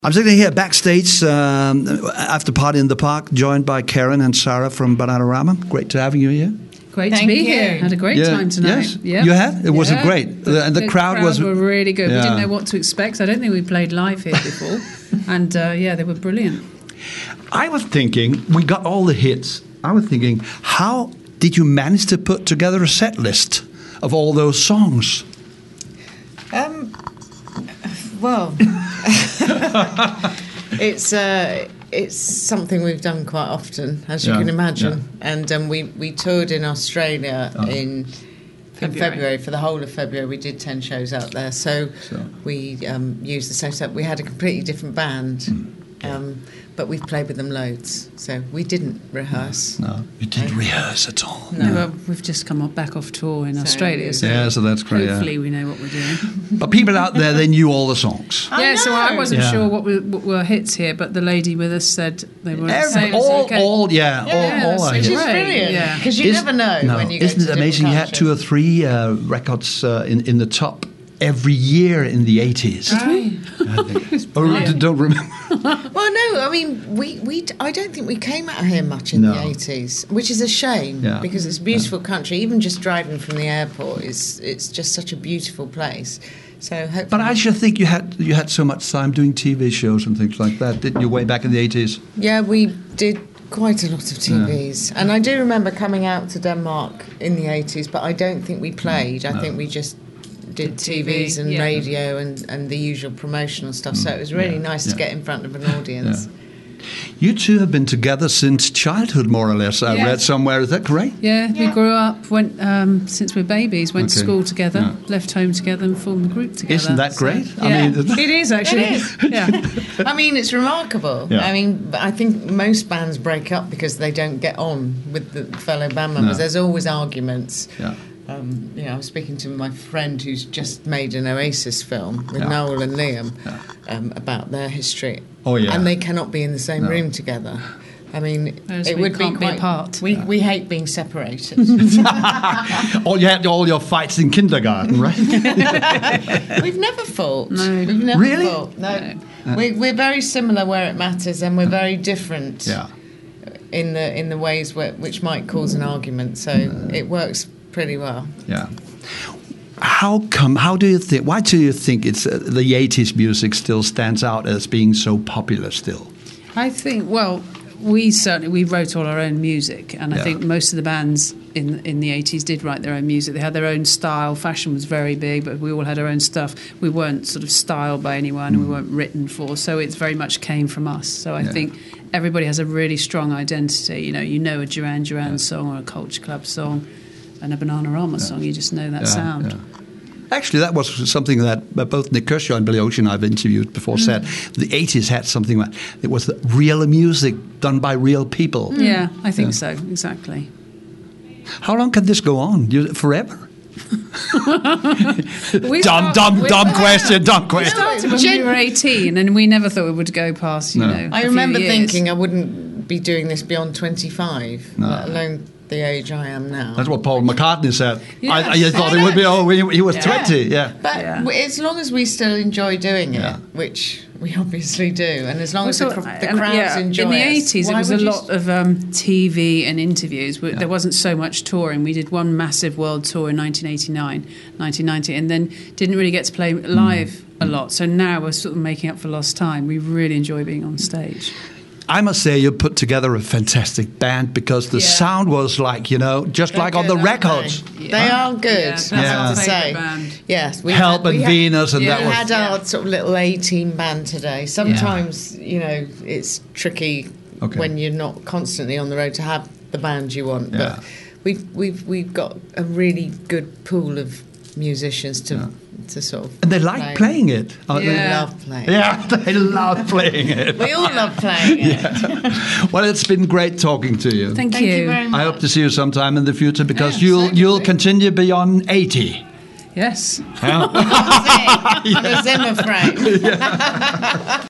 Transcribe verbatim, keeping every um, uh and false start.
I'm sitting here backstage um, after party in the park, joined by Karen and Sarah from Bananarama. Great to have you here. Great Thank to be you. here. Had a great Yeah. time tonight. Yes, Yeah. you had. It was Yeah. great. The, and the, the crowd, crowd was were really good. Yeah. We didn't know what to expect. I don't think we played live here before, and uh, yeah, they were brilliant. I was thinking, we got all the hits. I was thinking, how did you manage to put together a set list of all those songs? Um, well, it's uh, it's something we've done quite often, as you Yeah, can imagine. yeah. And um, we we toured in Australia Oh. in. In February. February, for the whole of February, we did ten shows out there. So, So. we um, used the same setup. We had a completely different band, um, but we've played with them loads. So we didn't rehearse. No, you didn't rehearse at all. No. No, well, we've just come off back off tour in So- Australia, so Yeah, so that's great. hopefully Yeah. we know what we're doing. But people out there, they knew all the songs. I yeah, so I know. wasn't Yeah. sure what were, what were hits here, but the lady with us said they were the Every, same. As all, okay. all, yeah, Yeah, all, all so are Which hits. is Great, brilliant, yeah. because you Is- never know no, when you go isn't to it different amazing? You had countries. two or three uh, records uh, in in the top every year in the eighties. Right. Oh, d- don't remember. Well, no, I mean, we, we I don't think we came out here much in No. the eighties, which is a shame Yeah. because it's a beautiful country. Even just driving from the airport is it's just such a beautiful place. So hopefully, But I should think you had you had so much time doing T V shows and things like that, didn't you? Way back in the eighties. yeah, we did quite a lot of T Vs, and I do remember coming out to Denmark in the eighties. But I don't think we played. I No. think we just did T T V, Vs and yeah. radio and, and the usual promotional stuff. So it was really Yeah, nice yeah. to get in front of an audience. You two have been together since childhood, more or less. I Yeah. read somewhere. Is that correct? Yeah, we Yeah. grew up, went um, since we're babies, went to Okay. school together, Yeah. left home together, and formed the group together. Isn't that So, great? I yeah, mean- it is actually. It is. Yeah. I mean, it's remarkable. Yeah. I mean, but I think most bands break up because they don't get on with the fellow band members. No. There's always arguments. Yeah. Um, you know, I was speaking to my friend who's just made an Oasis film with Yeah. Noel and Liam Yeah. um, about their history. Oh, yeah. And they cannot be in the same No. room together. I mean, Whereas it we would can't be be quite apart. We we hate being separated. All you had all your fights in kindergarten, right? We've never fought. No. We've never Really? fought. No. We, we're very similar where it matters, and we're very different. yeah. in the in the ways where, which might cause an argument. So it works pretty well. Yeah. How come? How do you think? Why do you think it's uh, the eighties music still stands out as being so popular still? I think, well, we certainly, we wrote all our own music, and I Yeah. think most of the bands in in the eighties did write their own music. They had their own style. Fashion was very big, but we all had our own stuff. We weren't sort of styled by anyone, and we weren't written for, so it's very much came from us. So I Yeah. think everybody has a really strong identity. You know, you know a Duran Duran song or a Culture Club song and a Bananarama song, you just know that Yeah, sound. yeah. Actually, that was something that uh, both Nick Kershaw and Billy Ocean I've interviewed before said. The eighties had something like it was the real music done by real people. Yeah, I think Yeah. so, exactly. How long can this go on? You, forever? We Dumb, start- dumb, we- dumb question, dumb We question. started when Gen- we were eighteen, and we never thought we would go past, you No. know. a I few remember years. thinking I wouldn't be doing this beyond twenty-five, No. let alone the age I am now. That's what Paul McCartney said. Yes. I, I thought it would be. Oh, he, he was Yeah. twenty. Yeah. But Yeah. w- as long as we still enjoy doing it, Yeah. which we obviously do, and as long as the, Also, cr- the and, crowds yeah, enjoy in the us, eighties, it why was a would you lot of um, T V and interviews. But Yeah. There wasn't so much touring. We did one massive world tour in nineteen eighty-nine, nineteen ninety, and then didn't really get to play live a lot. So now we're sort of making up for lost time. We really enjoy being on stage. I must say, you put together a fantastic band because the Yeah. sound was like, you know, just They're like on good, the aren't records. They, They are good. Yeah, that's that's Yeah. what our to favourite say. band. Yes, we Help had, and we had- Venus, and yeah, that We was. had our sort of little A-team band today. Sometimes, you know, it's tricky Okay. when you're not constantly on the road to have the band you want. Yeah. But we've we've we've got a really good pool of musicians to Yeah. to sort of. And they like play. playing it. Uh, We Yeah. love playing. Yeah, they love playing it. We all love playing it. Well, it's been great talking to you. Thank, Thank you. you very much. I hope to see you sometime in the future because Yeah, you'll certainly. you'll continue beyond eighty. Yes. That's it. On a Zimmer frame.